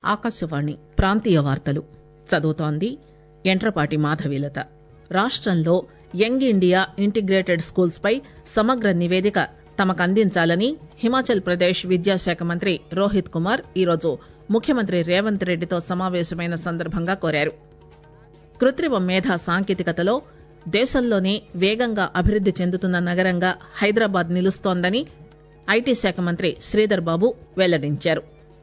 ఆకాశవాణి ప్రాంతీయ వార్తలు చదువుతోంది యంట్రపాటి మాధవీలత. రాష్టంలో యంగ్ ఇండియా ఇంటిగ్రేటెడ్ స్కూల్స్ పై సమగ్ర నివేదిక తమకు అందించాలని హిమాచల్ ప్రదేశ్ విద్యాశాఖ మంత్రి రోహిత్ కుమార్ ఈరోజు ముఖ్యమంత్రి రేవంత్ రెడ్డితో సమావేశమైన సందర్భంగా కోరారు. కృత్రిమ మేధా సాంకేతికతలో దేశంలోనే వేగంగా అభివృద్ది చెందుతున్న నగరంగా హైదరాబాద్ నిలుస్తోందని ఐటీ శాఖ మంత్రి శ్రీధర్ బాబు వెల్లడించారు.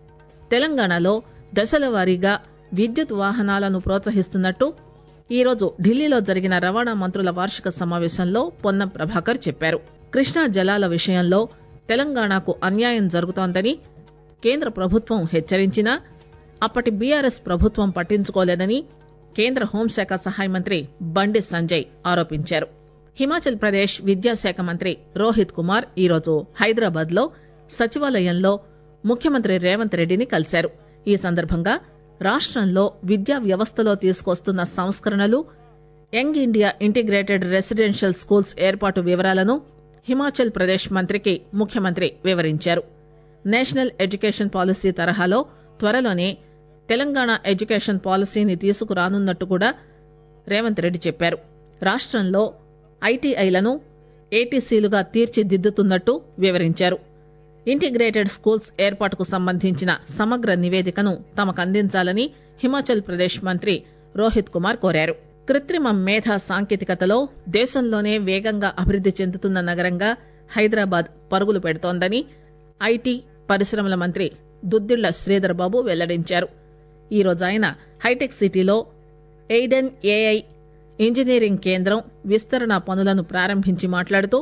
తెలంగాణలో దశల వారీగా విద్యుత్ వాహనాలను ప్రోత్సహిస్తున్నట్టు ఈరోజు ఢిల్లీలో జరిగిన రవాణా మంత్రుల వార్షిక సమావేశంలో పొన్నం ప్రభాకర్ చెప్పారు. కృష్ణా జలాల విషయంలో తెలంగాణకు అన్యాయం జరుగుతోందని కేంద్ర ప్రభుత్వం హెచ్చరించినా అప్పటి బీఆర్ఎస్ ప్రభుత్వం పట్టించుకోలేదని కేంద్ర హోంశాఖ సహాయ మంత్రి బండి సంజయ్ ఆరోపించారు. హిమాచల్ ప్రదేశ్ విద్యాశాఖ మంత్రి రోహిత్ కుమార్ ఈరోజు హైదరాబాద్ లో సచివాలయంలో ముఖ్యమంత్రి రేవంత్ రెడ్డిని కలిశారు. ఈ సందర్భంగా రాష్టంలో విద్యా వ్యవస్థలో తీసుకొస్తున్న సంస్కరణలు, young India integrated residential schools ఏర్పాటు వివరాలను హిమాచల్ ప్రదేశ్ మంత్రికి ముఖ్యమంత్రి వివరించారు. నేషనల్ ఎడ్యుకేషన్ పాలసీ తరహాలో త్వరలోనే తెలంగాణ ఎడ్యుకేషన్ పాలసీని తీసుకురానున్నట్టు కూడా రేవంత్ రెడ్డి చెప్పారు. రాష్టంలో ఐటీఐలను ఏటీసీలుగా తీర్చిదిద్దుతున్నట్టు వివరించారు. ఇంటిగ్రేటెడ్ స్కూల్స్ ఏర్పాటుకు సంబంధించిన సమగ్ర నివేదికను తమకు అందించాలని హిమాచల్ ప్రదేశ్ మంత్రి రోహిత్ కుమార్ కోరారు. కృత్రిమ మేధా సాంకేతికతలో దేశంలోనే వేగంగా అభివృద్ది చెందుతున్న నగరంగా హైదరాబాద్ పరుగులు పెడుతోందని ఐటీ పరిశ్రమల మంత్రి దుద్దిళ్ల శ్రీధర్ బాబు వెల్లడించారు. ఈరోజు ఆయన హైటెక్ సిటీలో ఎయిడెన్ ఏఐ ఇంజనీరింగ్ కేంద్రం విస్తరణ పనులను ప్రారంభించి మాట్లాడుతూ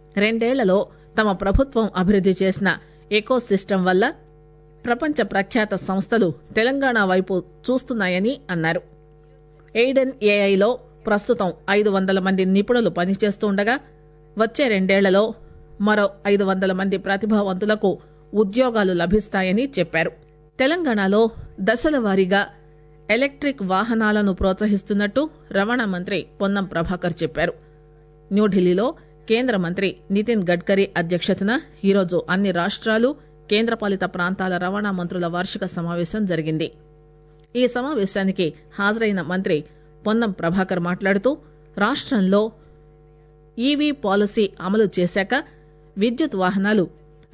2 ఏళ్లలో తమ ప్రభుత్వం అభివృద్ది చేసిన ఎకో సిస్టమ్ వల్ల ప్రపంచ ప్రఖ్యాత సంస్థలు తెలంగాణ వైపు చూస్తున్నాయని అన్నారు. ఎయిడెన్ ఏఐలో ప్రస్తుతం 500 మంది నిపుణులు పనిచేస్తుండగా వచ్చే 2 ఏళ్లలో మరో 500 మంది ప్రతిభావంతులకు ఉద్యోగాలు లభిస్తాయని చెప్పారు. తెలంగాణలో దశల వారీగా ఎలక్ట్రిక్ వాహనాలను ప్రోత్సహిస్తున్నట్టు రవాణా మంత్రి పొన్నం ప్రభాకర్ చెప్పారు. న్యూఢిల్లీలో కేంద్ర మంత్రి నితిన్ గడ్కరీ అధ్యక్షతన ఈరోజు అన్ని రాష్ట్రాలు, కేంద్రపాలిత ప్రాంతాల రవాణా మంత్రుల వార్షిక సమావేశం జరిగింది. ఈ సమావేశానికి హాజరైన మంత్రి పొన్నం ప్రభాకర్ మాట్లాడుతూ రాష్టంలో ఈవీ పాలసీ అమలు చేశాక విద్యుత్ వాహనాలు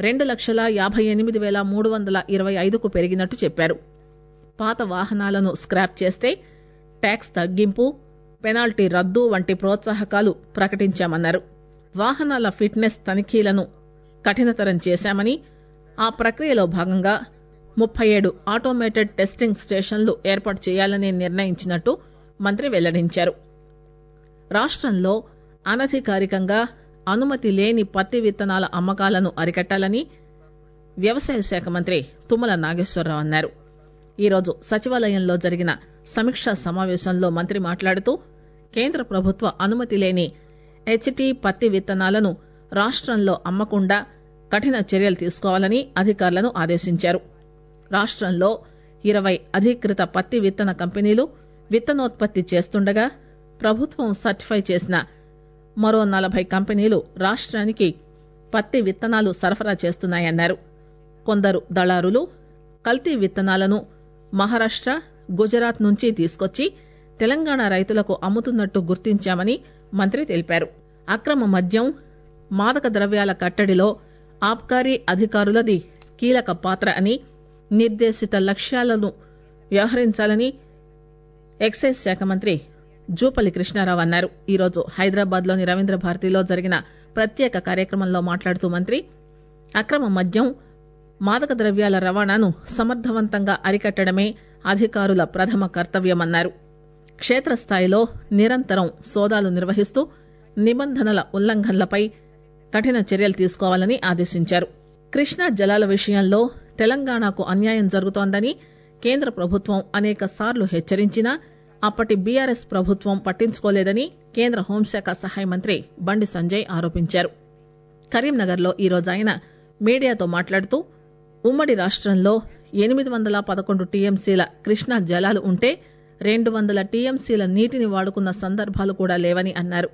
2,58,325కు పెరిగినట్టు చెప్పారు. పాత వాహనాలను స్క్రాప్ చేస్తే ట్యాక్స్ తగ్గింపు, పెనాల్టీ రద్దు వంటి ప్రోత్సాహకాలు ప్రకటించామన్నారు. వాహనాల ఫిట్నెస్ తనిఖీలను కఠినతరం చేశామని, ఆ ప్రక్రియలో భాగంగా 37 ఆటోమేటెడ్ టెస్టింగ్ స్టేషన్లు ఏర్పాటు చేయాలని నిర్ణయించినట్టు మంత్రి వెల్లడించారు. రాష్టంలో అనధికారికంగా అనుమతి లేని పత్తి విత్తనాల అమ్మకాలను అరికట్టాలని వ్యవసాయ శాఖ మంత్రి తుమ్మల నాగేశ్వరరావు అన్నారు. ఈరోజు సచివాలయంలో జరిగిన సమీక్షా సమావేశంలో మంత్రి మాట్లాడుతూ కేంద్ర ప్రభుత్వ అనుమతి లేని హెచ్టీ పత్తి విత్తనాలను రాష్టంలో అమ్మకుండా కఠిన చర్యలు తీసుకోవాలని అధికారులను ఆదేశించారు. రాష్టంలో 20 అధీకృత పత్తి విత్తన కంపెనీలు విత్తనోత్పత్తి చేస్తుండగా ప్రభుత్వం సర్టిఫై చేసిన మరో 40 కంపెనీలు రాష్ట్రానికి పత్తి విత్తనాలు సరఫరా చేస్తున్నాయన్నారు. కొందరు దళారులు కల్తీ విత్తనాలను మహారాష్ట, గుజరాత్ నుంచి తీసుకొచ్చి తెలంగాణ రైతులకు అమ్ముతున్నట్టు గుర్తించామని మంత్రి తెలిపారు. అక్రమ మద్యం, మాదక ద్రవ్యాల కట్టడిలో ఆబ్కారీ అధికారులది కీలక పాత్ర అని, నిర్దేశిత లక్ష్యాలను వ్యవహరించాలని ఎక్సైజ్ శాఖ మంత్రి జూపల్లి కృష్ణారావు అన్నారు. ఈరోజు హైదరాబాద్ లోని రవీంద్ర భారతిలో జరిగిన ప్రత్యేక కార్యక్రమంలో మాట్లాడుతూ మంత్రి అక్రమ మద్యం, మాదక ద్రవ్యాల రవాణాను సమర్థవంతంగా అరికట్టడమే అధికారుల ప్రథమ కర్తవ్యమన్నారు. క్షేత్రస్థాయిలో నిరంతరం సోదాలు నిర్వహిస్తూ నిబంధనల ఉల్లంఘనలపై కఠిన చర్యలు తీసుకోవాలని ఆదేశించారు. కృష్ణా జలాల విషయంలో తెలంగాణకు అన్యాయం జరుగుతోందని కేంద్ర ప్రభుత్వం అనేక సార్లు హెచ్చరించినా అప్పటి బీఆర్ఎస్ ప్రభుత్వం పట్టించుకోలేదని కేంద్ర హోంశాఖ సహాయ మంత్రి బండి సంజయ్ ఆరోపించారు. కరీంనగర్లో ఈరోజు ఆయన మీడియాతో మాట్లాడుతూ ఉమ్మడి రాష్టంలో 811 టీఎంసీల కృష్ణా జలాలు ఉంటే 200 టీఎంసీల నీటిని వాడుకున్న సందర్భాలు కూడా లేవని అన్నారు.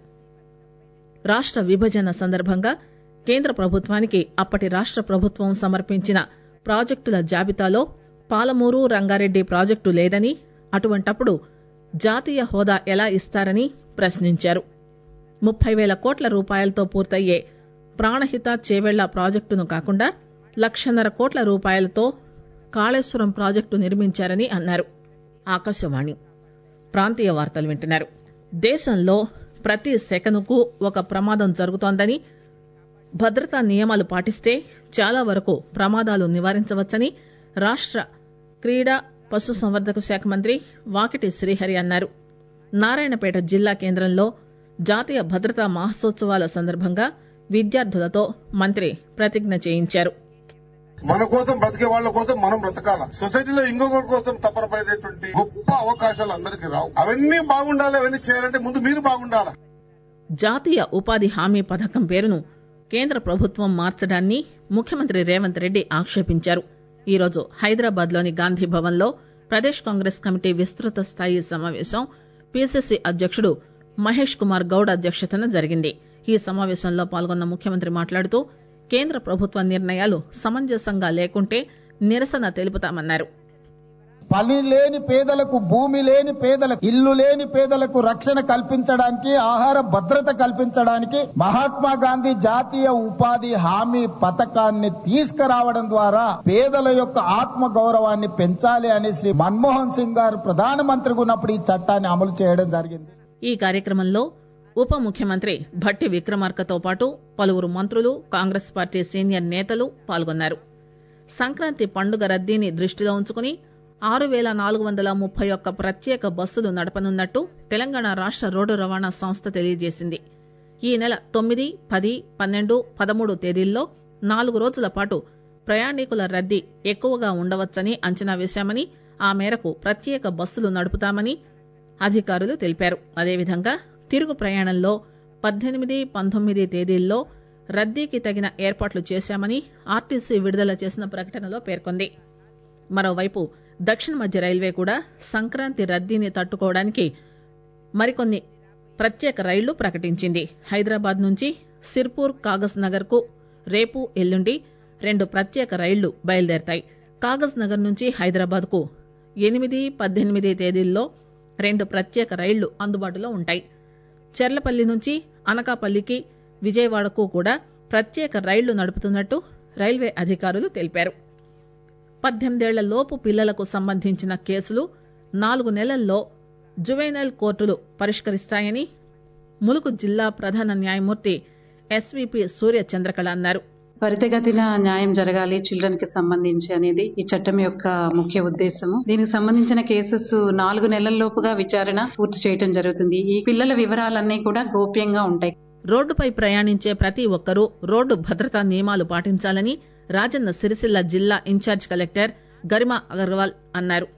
రాష్ట విభజన సందర్భంగా కేంద్ర ప్రభుత్వానికి అప్పటి రాష్ట ప్రభుత్వం సమర్పించిన ప్రాజెక్టుల జాబితాలో పాలమూరు రంగారెడ్డి ప్రాజెక్టు లేదని, అటువంటప్పుడు జాతీయ హోదా ఎలా ఇస్తారని ప్రశ్నించారు. 30,000 కోట్ల రూపాయలతో పూర్తయ్యే ప్రాణహిత చేవెళ్ల ప్రాజెక్టును కాకుండా 1,50,000 కోట్ల రూపాయలతో కాళేశ్వరం ప్రాజెక్టు నిర్మించారని అన్నారు. ఆకాశవాణి ప్రాంతీయ వార్తలు వింటున్నారు. దేశంలో ప్రతి సెకనుకు ఒక ప్రమాదం జరుగుతోందని, భద్రతా నియమాలు పాటిస్తే చాలా వరకు ప్రమాదాలు నివారించవచ్చని రాష్ట క్రీడా పశుసంవర్ధక శాఖ మంత్రి వాకిటి శ్రీహరి అన్నారు. నారాయణపేట జిల్లా కేంద్రంలో జాతీయ భద్రతా మహోత్సవాల సందర్భంగా విద్యార్థులతో మంత్రి ప్రతిజ్ఞ చేయించారు. మన కోసం బ్రతికే వాళ్ళ కోసం మనం బ్రతకాల. సొసైటీలో ఇంకొకరి కోసం తపన పడేటువంటి గొప్ప అవకాశాలు అందరికీ రావు. అవన్నీ బాగుండాలి. అవన్నీ చేయాలంటే ముందు మీరు బాగుండాలి. జాతీయ ఉపాధి హామీ పథకం పేరును కేంద్ర ప్రభుత్వం మార్చడాన్ని ముఖ్యమంత్రి రేవంత్ రెడ్డి ఆక్షేపించారు. ఈరోజు హైదరాబాద్ లోని గాంధీ భవన్ లో ప్రదేశ్ కాంగ్రెస్ కమిటీ విస్తృత స్థాయి సమావేశం పీసీసీ అధ్యక్షుడు మహేష్ కుమార్ గౌడ్ అధ్యక్షతన జరిగింది. ఈ సమావేశంలో పాల్గొన్న ముఖ్యమంత్రి మాట్లాడుతూ కేంద్ర ప్రభుత్వ నిర్ణయాలు సమంజసంగా లేకుంటే నిరసన తెలుపుతామన్నారు. పని లేని పేదలకు, భూమి లేని పేదలకు, ఇల్లు లేని పేదలకు రక్షణ కల్పించడానికి, ఆహార భద్రత కల్పించడానికి మహాత్మా గాంధీ జాతీయ ఉపాధి హామీ పథకాన్ని తీసుకురావడం ద్వారా పేదల యొక్క ఆత్మ గౌరవాన్ని పెంచాలి అని శ్రీ మన్మోహన్ సింగ్ గారు ప్రధానమంత్రిగా ఉన్నప్పుడు ఈ చట్టాన్ని అమలు చేయడం జరిగింది. ఈ కార్యక్రమంలో ఉప ముఖ్యమంత్రి భట్టి విక్రమార్కతో పాటు పలువురు మంత్రులు, కాంగ్రెస్ పార్టీ సీనియర్ నేతలు పాల్గొన్నారు. సంక్రాంతి పండుగ రద్దీని దృష్టిలో ఉంచుకుని 6,431 ప్రత్యేక బస్సులు నడపనున్నట్టు తెలంగాణ రాష్ట రోడ్డు రవాణా సంస్థ తెలియజేసింది. ఈ నెల 9, 10, 12, 13 తేదీల్లో 4 రోజుల పాటు ప్రయాణికుల రద్దీ ఎక్కువగా ఉండవచ్చని అంచనా వేశామని, ఆ మేరకు ప్రత్యేక బస్సులు నడుపుతామని అధికారులు తెలిపారు. అదేవిధంగా తిరుగు ప్రయాణంలో 18, 19 తేదీల్లో రద్దీకి తగిన ఏర్పాట్లు చేశామని ఆర్టీసీ విడుదల చేసిన ప్రకటనలో పేర్కొంది. మరోవైపు దక్షిణ మధ్య రైల్వే కూడా సంక్రాంతి రద్దీని తట్టుకోవడానికి మరికొన్ని ప్రత్యేక రైళ్లు ప్రకటించింది. హైదరాబాద్ నుంచి సిర్పూర్, కాగజ్ నగర్ కు రేపు, ఎల్లుండి 2 ప్రత్యేక రైళ్లు బయలుదేరతాయి. కాగజ్ నగర్ నుంచి హైదరాబాద్ కు 8, 18 తేదీల్లో 2 ప్రత్యేక రైళ్లు అందుబాటులో ఉంటాయి. చెర్లపల్లి నుంచి అనకాపల్లికి, విజయవాడకు కూడా ప్రత్యేక రైళ్లు నడుపుతున్నట్టు రైల్వే అధికారులు తెలిపారు. 18 ఏళ్ల లోపు పిల్లలకు సంబంధించిన కేసులు 4 నెలల్లో జువెనైల్ కోర్టులు పరిష్కరిస్తాయని ములుగు జిల్లా ప్రధాన న్యాయమూర్తి ఎస్వీపీ సూర్య చంద్రకళ అన్నారు. త్వరితగతిన న్యాయం జరగాలి చిల్డ్రన్ కి సంబంధించి అనేది ఈ చట్టం యొక్క ముఖ్య ఉద్దేశము. దీనికి సంబంధించిన కేసెస్ 4 నెలల్లోపుగా విచారణ పూర్తి చేయడం జరుగుతుంది. ఈ పిల్లల వివరాలన్నీ కూడా గోప్యంగా ఉంటాయి. రోడ్డుపై ప్రయాణించే ప్రతి ఒక్కరూ రోడ్డు భద్రతా నియమాలు పాటించాలని రాజన్న సిరిసిల్ల జిల్లా ఇన్ఛార్జ్ కలెక్టర్ గరిమా అగర్వాల్ అన్నారు.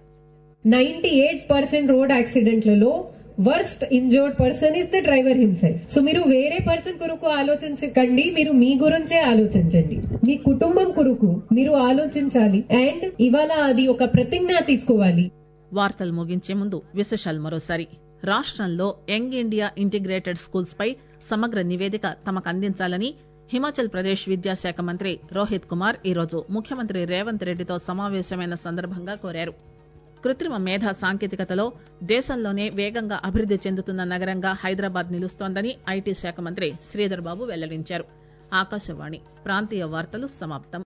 98% రోడ్ యాక్సిడెంట్లలో worst injured person is the driver himself. So మీరు వేరే పర్సన్ కొరకు ఆలోచించకండి, మీరు మీ గురించే ఆలోచించండి. మీ కుటుంబం కొరకు మీరు ఆలోచించాలి. అండ్ ఇవాళ అది ఒక ప్రతిజ్ఞ తీసుకోవాలి. వార్తలు ముగించే ముందు విశేషాలు మరోసారి. రాష్ట్రంలో యంగ్ ఇండియా ఇంటిగ్రేటెడ్ స్కూల్స్ పై సమగ్ర నివేదిక తమకు అందించాలని హిమాచల్ ప్రదేశ్ విద్యాశాఖ మంత్రి రోహిత్ కుమార్ ఈరోజు ముఖ్యమంత్రి రేవంత్ రెడ్డితో సమావేశమైన సందర్భంగా కోరారు. కృత్రిమ మేధా సాంకేతికతలో దేశంలోనే వేగంగా అభివృద్ది చెందుతున్న నగరంగా హైదరాబాద్ నిలుస్తోందని ఐటీ శాఖ మంత్రి శ్రీధర్ బాబు వెల్లడించారు. ఆకాశవాణి ప్రాంతీయ వార్తలు సమాప్తం.